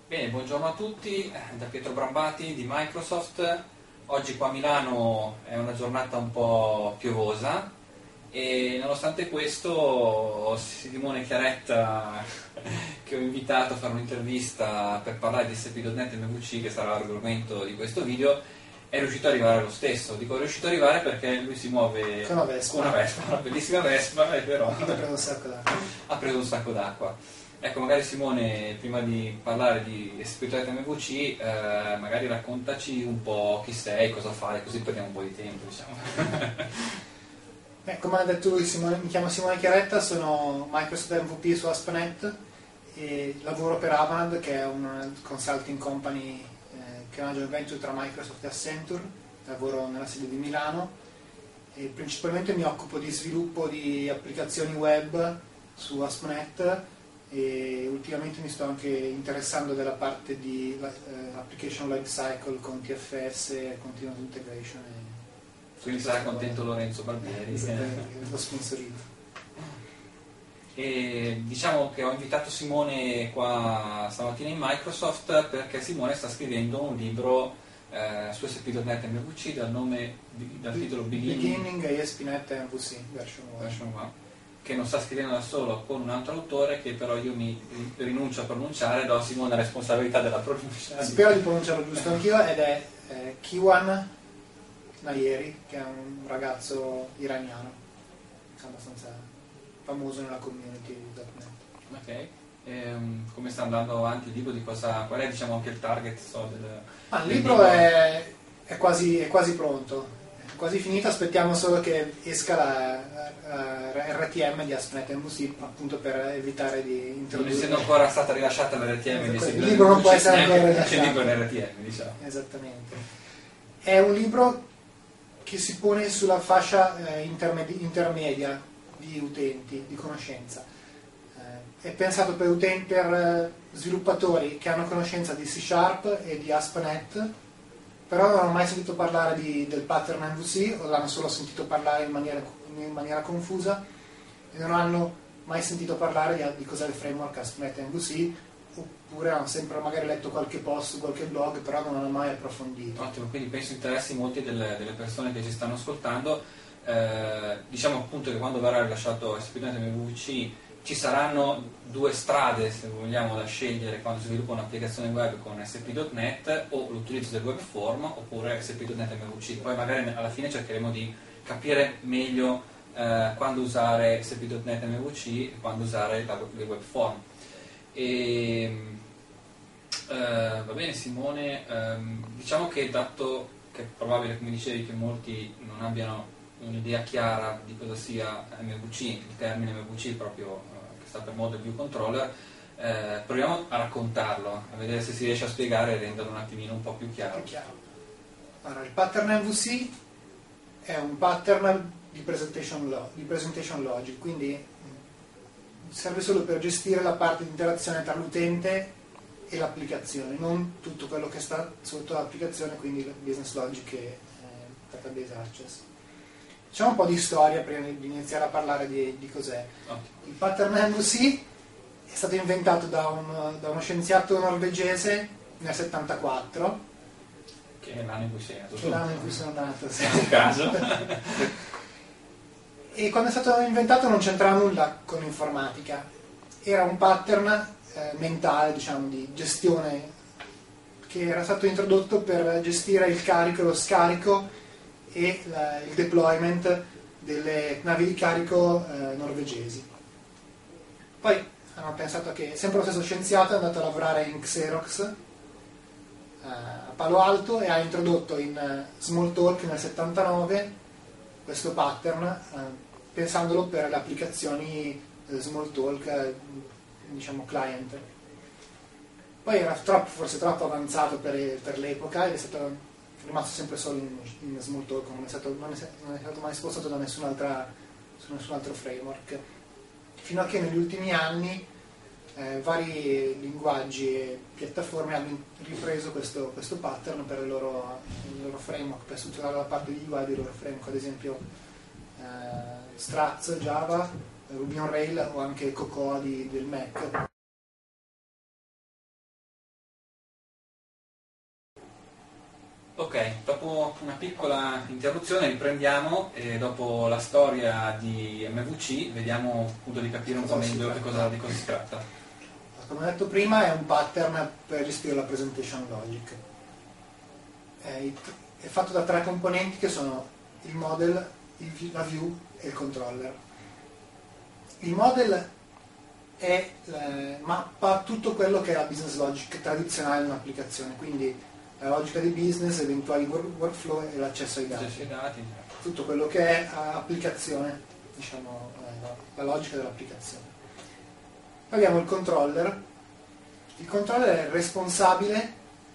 Bene, buongiorno a tutti, da Pietro Brambati di Microsoft. Oggi qua a Milano è una giornata un po' piovosa e nonostante questo Simone Chiaretta, che ho invitato a fare un'intervista per parlare di SP.NET MVC, che sarà l'argomento di questo video, è riuscito ad arrivare lo stesso. Dico è riuscito ad arrivare perché lui si muove con una Vespa, una bellissima Vespa, è vero. Ha preso un sacco d'acqua. Ha preso un sacco d'acqua. Ecco, magari Simone, prima di parlare di SP.NET MVC, magari raccontaci un po' chi sei, cosa fai, così perdiamo un po' di tempo, diciamo. Come ha detto lui, mi chiamo Simone Chiaretta, sono Microsoft MVP su ASP.NET e lavoro per Avanade, che è una consulting company che è una joint venture tra Microsoft e Accenture. Lavoro nella sede di Milano e principalmente mi occupo di sviluppo di applicazioni web su ASP.NET e ultimamente mi sto anche interessando della parte di application lifecycle con TFS e continuous integration. Quindi sarà contento Lorenzo Barbieri. Lo sponsorito. E diciamo che ho invitato Simone qua stamattina in Microsoft perché Simone sta scrivendo un libro su SP.NET MVC dal titolo Beginning ASP.NET MVC version 1. Che non sta scrivendo da solo, con un altro autore che però io mi rinuncio a pronunciare, do a Simone la responsabilità della pronuncia. Spero di pronunciarlo giusto anch'io, ed è Kiwan Nayeri, che è un ragazzo iraniano abbastanza famoso nella community di .NET. Ok, come sta andando avanti il libro? Qual è, diciamo, anche il target il libro è quasi pronto, è quasi finito, aspettiamo solo che esca la RTM di ASP.NET MVC, appunto per evitare di introdurre. Non essendo ancora stata rilasciata l'RTM di il libro non può essere ancora rilasciato. C'è il libro l'RTM, diciamo. Esattamente. È un libro che si pone sulla fascia intermedia di utenti, di conoscenza. È pensato per sviluppatori che hanno conoscenza di C# e di ASP.NET, però non hanno mai sentito parlare del pattern MVC o l'hanno solo sentito parlare in maniera confusa e non hanno mai sentito parlare di cos'è il framework ASP.NET MVC, oppure hanno sempre magari letto qualche post su qualche blog, però non hanno mai approfondito. Ottimo, quindi penso interessi molti delle persone che ci stanno ascoltando. Diciamo appunto che quando verrà rilasciato SP.NET MVC ci saranno due strade, se vogliamo, da scegliere quando si sviluppa un'applicazione web con SP.NET, o l'utilizzo del web form oppure SP.NET MVC. Poi magari alla fine cercheremo di capire meglio quando usare SP.NET MVC e quando usare le web form. Va bene Simone, diciamo che dato che è probabile, come dicevi, che molti non abbiano un'idea chiara di cosa sia MVC, il termine MVC proprio che sta per Model View Controller, proviamo a raccontarlo, a vedere se si riesce a spiegare e renderlo un attimino un po' più chiaro. Allora, il pattern MVC è un pattern di presentation logic, quindi serve solo per gestire la parte di interazione tra l'utente e l'applicazione, non tutto quello che sta sotto l'applicazione, quindi il business logic e database access. Facciamo un po' di storia prima di iniziare a parlare di cos'è. Il pattern MVC è stato inventato da uno scienziato norvegese nel 74. Che è l'anno in cui sei nato tu. L'anno in cui sono nato, sì. Un caso. E quando è stato inventato non c'entrava nulla con l'informatica. Era un pattern mentale, diciamo, di gestione, che era stato introdotto per gestire il carico e lo scarico e il deployment delle navi di carico norvegesi. Poi hanno pensato che sempre lo stesso scienziato è andato a lavorare in Xerox a Palo Alto e ha introdotto in Smalltalk nel 79 questo pattern, pensandolo per le applicazioni Smalltalk, diciamo client. Poi era forse troppo avanzato per l'epoca ed è stato rimasto sempre solo in Smalltalk, non è stato mai spostato da nessun altro framework, fino a che negli ultimi anni vari linguaggi e piattaforme hanno ripreso questo pattern per il loro framework, per strutturare la parte di UI dei loro framework, ad esempio Struts Java, Ruby on Rails o anche Cocoa del Mac. Ok, dopo una piccola interruzione riprendiamo e dopo la storia di MVC vediamo appunto di capire un po' meglio di cosa si tratta. Come ho detto prima, è un pattern per gestire la presentation logic. È fatto da 3 componenti che sono il model, la view e il controller. Il model mappa tutto quello che è la business logic tradizionale di un'applicazione, quindi la logica di business, eventuali workflow e l'accesso ai dati. Tutto quello che è applicazione, diciamo, la logica dell'applicazione. Poi abbiamo il controller. Il controller è il responsabile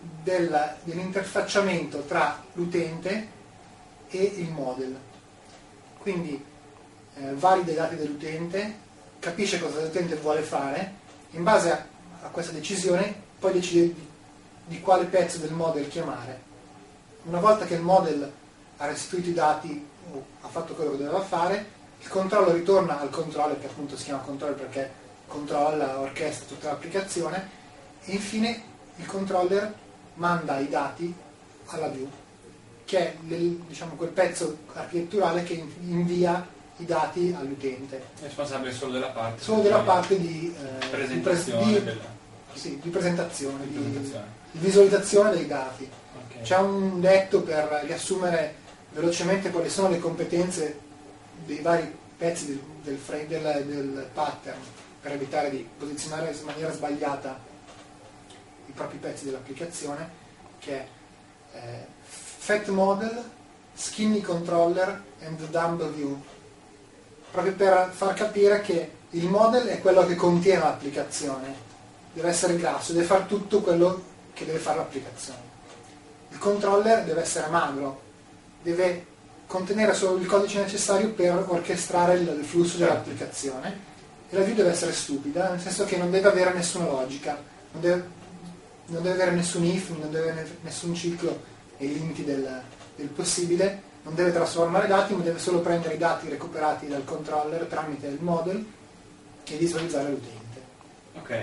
dell'interfacciamento tra l'utente e il model. Quindi valida i dati dell'utente, capisce cosa l'utente vuole fare, in base a questa decisione poi decide di quale pezzo del model chiamare. Una volta che il model ha restituito i dati o ha fatto quello che doveva fare, il controllo ritorna al controller, che appunto si chiama controller perché controlla, orchestra tutta l'applicazione, e infine il controller manda i dati alla view, che è diciamo, quel pezzo architetturale che invia i dati all'utente. È responsabile solo della parte. Solo della parte di presentazione. Di presentazione, di visualizzazione dei dati. Okay. C'è un detto per riassumere velocemente quali sono le competenze dei vari pezzi del pattern, per evitare di posizionare in maniera sbagliata i propri pezzi dell'applicazione, che è Fat Model, Skinny Controller and Dumb View, proprio per far capire che il model è quello che contiene l'applicazione, deve essere grasso, deve fare tutto quello che deve fare l'applicazione. Il controller deve essere magro, deve contenere solo il codice necessario per orchestrare il flusso dell'applicazione, e la view deve essere stupida, nel senso che non deve avere nessuna logica, non deve avere nessun if, non deve avere nessun ciclo nei limiti del possibile, non deve trasformare dati, ma deve solo prendere i dati recuperati dal controller tramite il model e visualizzare l'utente. Ok,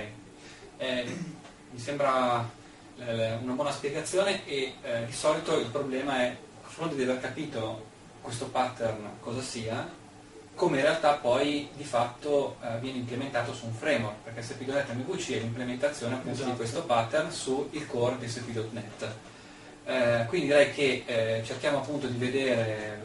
mi sembra una buona spiegazione, e di solito il problema è, a fronte di aver capito questo pattern cosa sia, come in realtà poi di fatto viene implementato su un framework, perché SP.NET MVC è l'implementazione appunto di questo pattern sul core di SP.NET. Quindi direi che cerchiamo appunto di vedere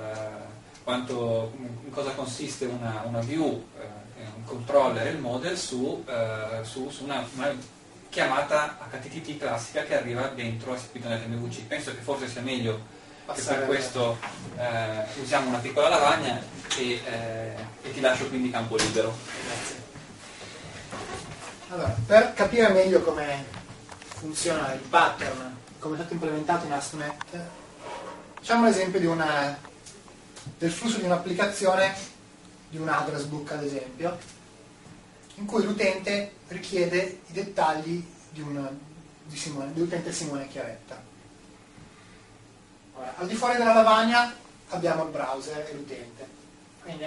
in cosa consiste una view, un controller e il model su una chiamata HTTP classica che arriva dentro SP.NET MVC. Penso che forse sia meglio che per questo usiamo una piccola lavagna e ti lascio quindi campo libero. Grazie. Allora, per capire meglio come funziona il pattern, come è stato implementato in ASP.NET, facciamo l'esempio del flusso di un'applicazione, di un address book ad esempio, in cui l'utente richiede i dettagli dell'utente Simone Chiavetta. Ora, al di fuori della lavagna abbiamo il browser e l'utente. Quindi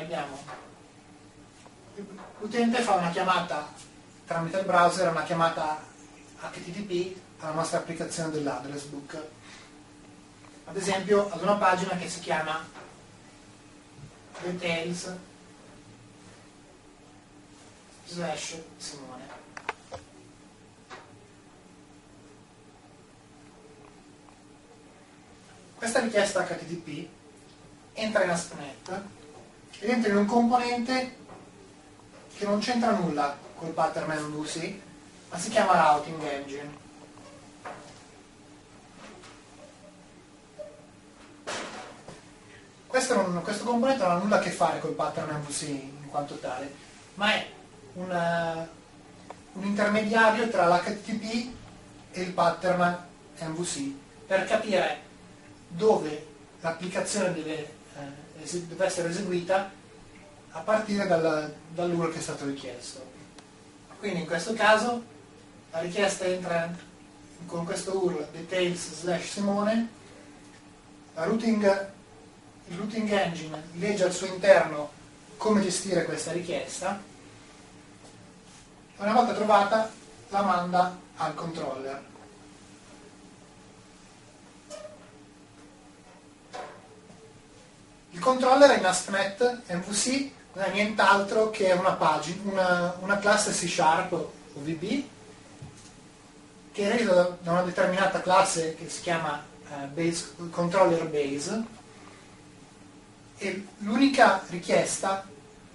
l'utente fa una chiamata tramite il browser, una chiamata HTTP alla nostra applicazione dell'address book. Ad esempio ad una pagina che si chiama details/Simone. Questa richiesta HTTP entra in ASP.NET ed entra in un componente che non c'entra nulla col pattern MVC, ma si chiama Routing Engine. Questo componente non ha nulla a che fare col pattern MVC in quanto tale, ma è un intermediario tra l'HTTP e il pattern MVC per capire dove l'applicazione deve essere eseguita a partire dall'URL che è stato richiesto. Quindi in questo caso la richiesta entra con questo URL details/Simone, il routing engine legge al suo interno come gestire questa richiesta e una volta trovata la manda al controller. Il controller in ASP.NET MVC non è nient'altro che una classe C# o VB che è eredita da una determinata classe che si chiama controller base, e l'unica richiesta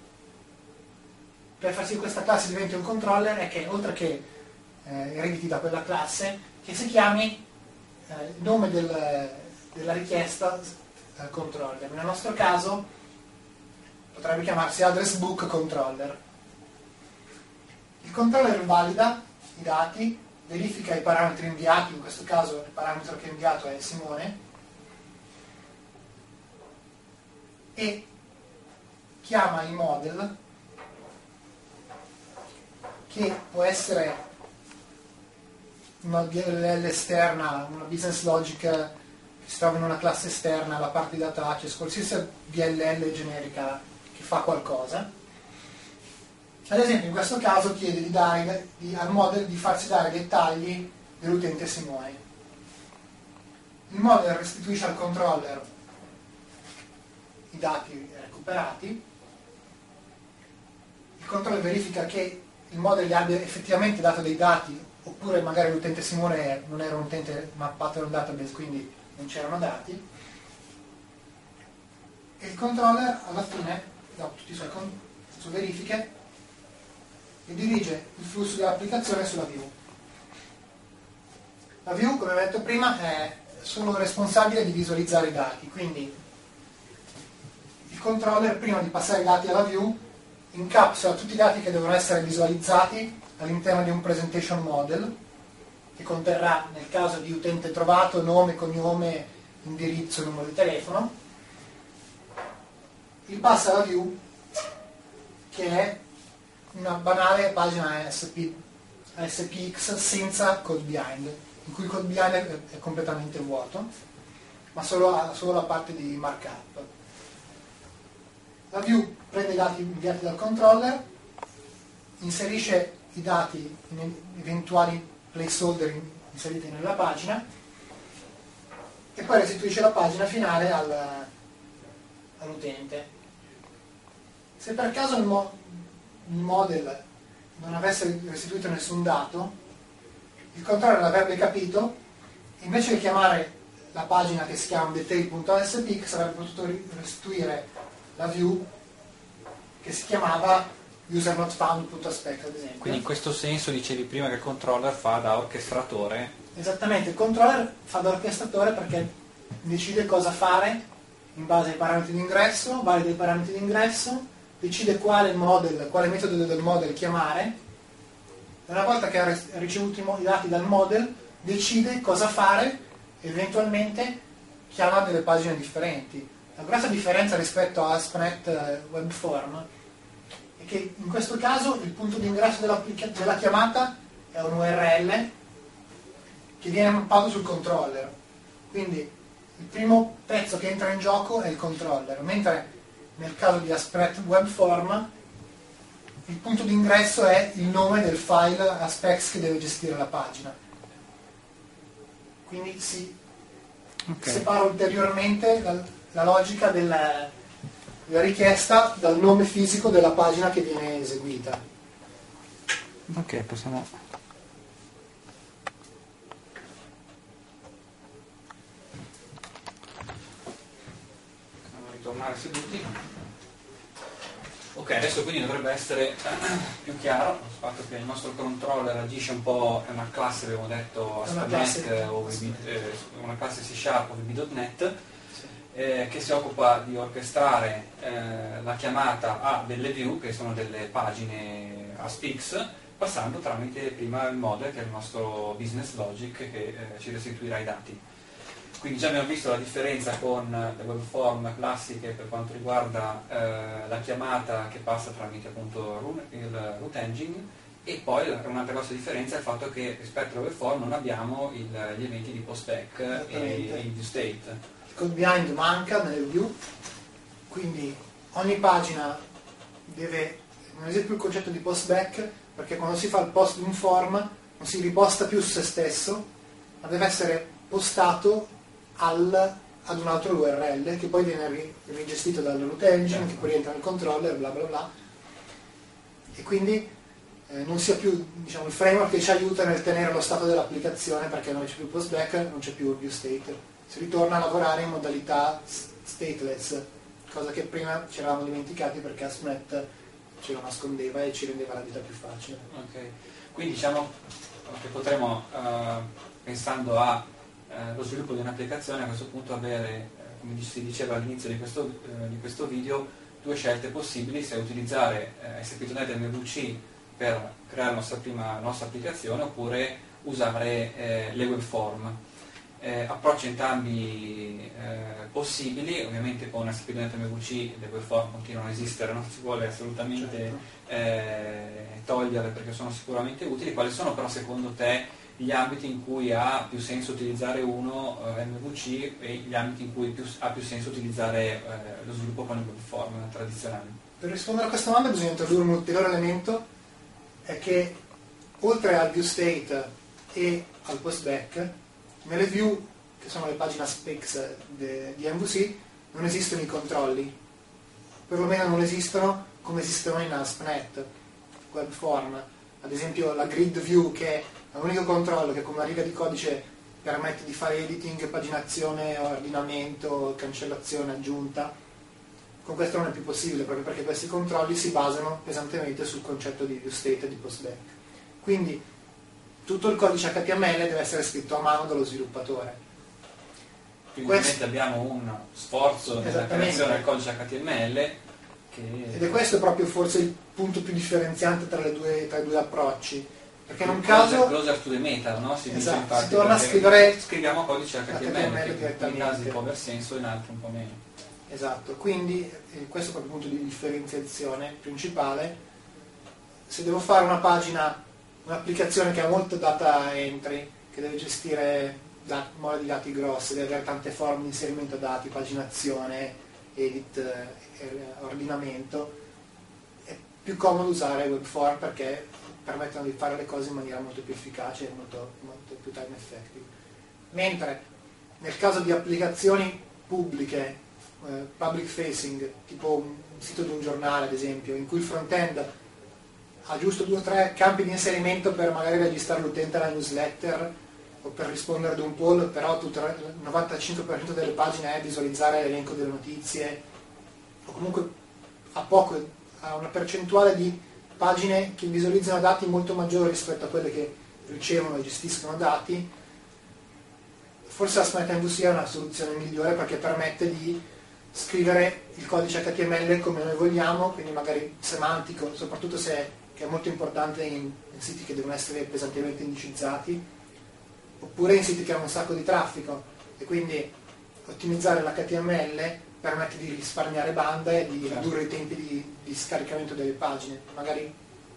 per far sì che questa classe diventi un controller è che, oltre che erediti da quella classe, che si chiami il nome della richiesta controller. Nel nostro caso potrebbe chiamarsi address book controller. Il controller valida i dati, verifica i parametri inviati, in questo caso il parametro che è inviato è Simone, e chiama il model, che può essere una DLL esterna, una business logic che si trova in una classe esterna, la parte di data access, qualsiasi DLL generica che fa qualcosa. Ad esempio in questo caso chiede al model di farsi dare i dettagli dell'utente Simone. Il model restituisce al controller i dati recuperati, il controller verifica che il model gli abbia effettivamente dato dei dati, oppure magari l'utente Simone non era un utente mappato in un database, quindi non c'erano dati, e il controller alla fine, dopo tutte le sue verifiche, dirige il flusso dell'applicazione sulla view. La view, come ho detto prima, è solo responsabile di visualizzare i dati, quindi il controller, prima di passare i dati alla view, incapsula tutti i dati che devono essere visualizzati all'interno di un presentation model che conterrà, nel caso di utente trovato, nome, cognome, indirizzo, numero di telefono. Il passa alla view, che è una banale pagina ASPX senza code behind, in cui il code behind è completamente vuoto, ma solo la parte di markup. La view prende i dati inviati dal controller, inserisce i dati in eventuali placeholder inseriti nella pagina e poi restituisce la pagina finale all'utente. Se per caso il model non avesse restituito nessun dato, il controller l'avrebbe capito e invece di chiamare la pagina che si chiama detail.aspx avrebbe potuto restituire la view che si chiamava user.not.found.aspect, ad esempio. Quindi in questo senso dicevi prima che il controller fa da orchestratore? Esattamente, il controller fa da orchestratore perché decide cosa fare in base ai parametri di ingresso, valida i parametri di ingresso, decide quale metodo del model chiamare, e una volta che ha ricevuto i dati dal model decide cosa fare e eventualmente chiama delle pagine differenti. La grossa differenza rispetto a ASP.NET Webform è che in questo caso il punto di ingresso della chiamata è un URL che viene mappato sul controller, quindi il primo pezzo che entra in gioco è il controller, mentre nel caso di ASP.NET Webform il punto di ingresso è il nome del file Aspex che deve gestire la pagina. Quindi si separa ulteriormente la logica della richiesta dal nome fisico della pagina che viene eseguita. Ok, possiamo ritornare seduti. Ok, adesso quindi dovrebbe essere più chiaro il fatto che il nostro controller agisce un po', è una classe, abbiamo detto, ASP.NET o una classe C# o VB.NET, che si occupa di orchestrare la chiamata a delle view, che sono delle pagine ASPX, passando tramite prima il model, che è il nostro business logic, che ci restituirà i dati. Quindi già abbiamo visto la differenza con le webform classiche per quanto riguarda la chiamata che passa tramite appunto il root engine, e poi un'altra grossa differenza è il fatto che rispetto alle webform non abbiamo gli eventi di postback e il view state. Il code behind manca nelle view, quindi ogni pagina non esiste più il concetto di postback, perché quando si fa il post di un form non si riposta più su se stesso, ma deve essere postato al ad un altro URL che poi viene rigestito dal root engine, che poi rientra nel controller, bla bla bla, e quindi non sia più, diciamo, il framework che ci aiuta nel tenere lo stato dell'applicazione, perché non c'è più postback, non c'è più view state, si ritorna a lavorare in modalità stateless, cosa che prima ci eravamo dimenticati perché ASP.NET ce lo nascondeva e ci rendeva la vita più facile. Ok, quindi diciamo che potremo, pensando allo sviluppo di un'applicazione, a questo punto avere, come si diceva all'inizio di questo video, due scelte possibili: se utilizzare ASP.NET MVC per creare la nostra applicazione, oppure usare le web form. Approcci entrambi possibili. Ovviamente con ASP.NET MVC le web form continuano a esistere, non si vuole assolutamente toglierle perché sono sicuramente utili. Quali sono però secondo te gli ambiti in cui ha più senso utilizzare MVC e gli ambiti in cui ha più senso utilizzare lo sviluppo con le web form tradizionali? Per rispondere a questa domanda bisogna introdurre un ulteriore elemento, è che oltre al view state e al postback, nelle view, che sono le pagine specs di MVC, non esistono i controlli, perlomeno non esistono come esistono in ASP.NET web form. Ad esempio la grid view, che è l'unico controllo che con una riga di codice permette di fare editing, paginazione, ordinamento, cancellazione, aggiunta. Con questo non è più possibile, proprio perché questi controlli si basano pesantemente sul concetto di view state e di postback. Quindi tutto il codice HTML deve essere scritto a mano dallo sviluppatore. Quindi ovviamente abbiamo un sforzo nella creazione del codice HTML ed è questo proprio forse il punto più differenziante tra i due approcci, perché in un caso closer to the meta, no? Si dice, esatto, infatti, si torna a scriviamo codice HTML che in alcuni casi può aver senso, in altri un po' meno. Esatto, quindi questo è proprio il punto di differenziazione principale. Se devo fare una pagina, un'applicazione che ha molto data entry, che deve gestire mole di dati grosse, deve avere tante forme di inserimento dati, paginazione, edit, ordinamento, è più comodo usare webform perché permettono di fare le cose in maniera molto più efficace e molto più time effective. Mentre nel caso di applicazioni pubbliche, public facing, tipo un sito di un giornale ad esempio, in cui il front-end ha giusto 2 o 3 campi di inserimento per magari registrare l'utente alla newsletter o per rispondere ad un poll, però tutto il 95% delle pagine è visualizzare l'elenco delle notizie, o comunque ha una percentuale di pagine che visualizzano dati molto maggiore rispetto a quelle che ricevono e gestiscono dati. Forse ASP.NET MVC è una soluzione migliore perché permette di scrivere il codice HTML come noi vogliamo, quindi magari semantico, soprattutto se che è molto importante in siti che devono essere pesantemente indicizzati, oppure in siti che hanno un sacco di traffico, e quindi ottimizzare l'HTML permette di risparmiare banda e di ridurre i tempi di scaricamento delle pagine, magari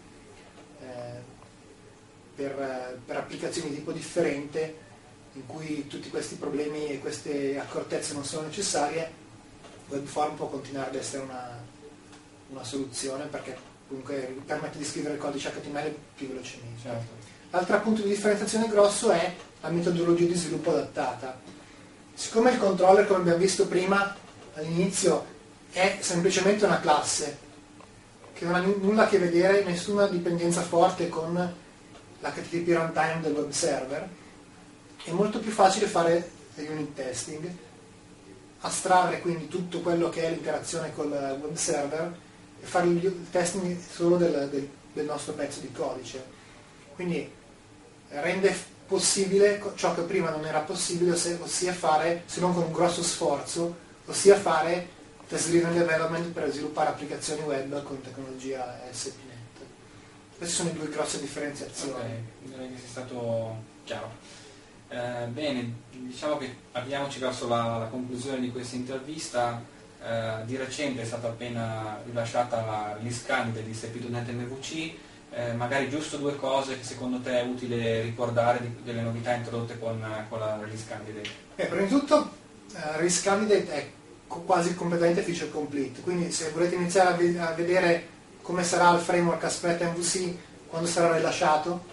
per applicazioni di tipo differente in cui tutti questi problemi e queste accortezze non sono necessarie. Webform può continuare ad essere una soluzione perché comunque permette di scrivere il codice HTML più velocemente. Certo. L'altro punto di differenziazione grosso è la metodologia di sviluppo adattata. Siccome il controller, come abbiamo visto prima all'inizio, è semplicemente una classe che non ha nulla a che vedere, nessuna dipendenza forte con l'HTTP runtime del web server, è molto più facile fare unit testing, astrarre quindi tutto quello che è l'interazione col web server e fare il testing solo del nostro pezzo di codice. Quindi rende possibile ciò che prima non era possibile, ossia fare, se non con un grosso sforzo, ossia fare test driven development per sviluppare applicazioni web con tecnologia ASP.NET. Queste sono le due grosse differenziazioni. Ok, direi che sia stato chiaro. Bene, diciamo che avviamoci verso la conclusione di questa intervista. Di recente è stata appena rilasciata la release candidate di ASP.NET MVC. Magari giusto 2 cose che secondo te è utile ricordare delle novità introdotte con la release candidate. Prima di tutto la release candidate è quasi completamente feature complete, quindi se volete iniziare a vedere come sarà il framework ASP.NET MVC quando sarà rilasciato,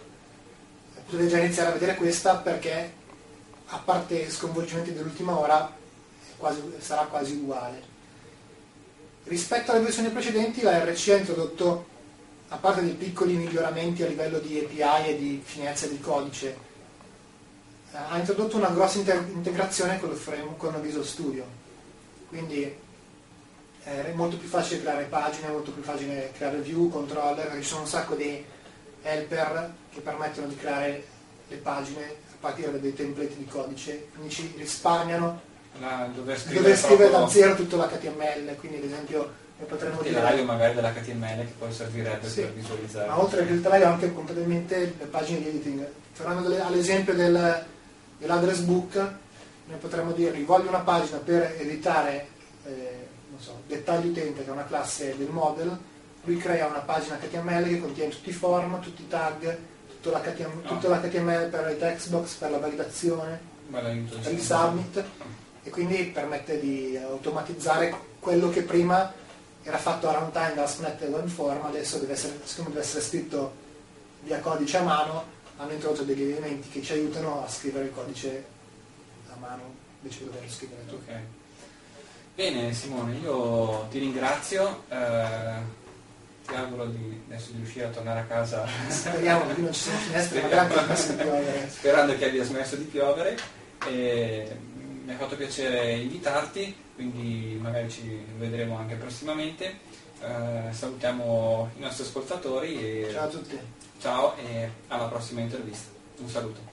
potete già iniziare a vedere questa, perché a parte sconvolgimenti dell'ultima ora sarà quasi uguale. Rispetto alle versioni precedenti, la RC ha introdotto, a parte dei piccoli miglioramenti a livello di API e di finezza di codice, ha introdotto una grossa integrazione con Visual Studio. Quindi è molto più facile creare pagine, è molto più facile creare view, controller, perché ci sono un sacco di helper che permettono di creare le pagine a partire da dei template di codice, quindi ci risparmiano dover scrivere da zero tutto l'HTML, quindi ad esempio potremmo dire... Il magari dell'HTML che poi servirebbe per visualizzare. Ma oltre che il taglio anche completamente le pagine di editing. Tornando all'esempio dell'address book, noi potremmo dire voglio una pagina per editare dettaglio utente, che è una classe del model, lui crea una pagina HTML che contiene tutti i form, tutti i tag, tutto l'HTML per i textbox, per la validazione, per il submit, e quindi permette di automatizzare quello che prima era fatto a runtime da ASP.NET Web Form, adesso siccome deve essere scritto via codice a mano, hanno introdotto degli elementi che ci aiutano a scrivere il codice a mano invece di doverlo scrivere tu. Okay. Bene Simone, io ti ringrazio, ti auguro adesso di riuscire a tornare a casa. Speriamo che non ci siano finestre, magari anche smesso di piovere. Sperando che abbia smesso di piovere. Mi ha fatto piacere invitarti, quindi magari ci vedremo anche prossimamente. Salutiamo i nostri ascoltatori. Ciao a tutti. Ciao e alla prossima intervista. Un saluto.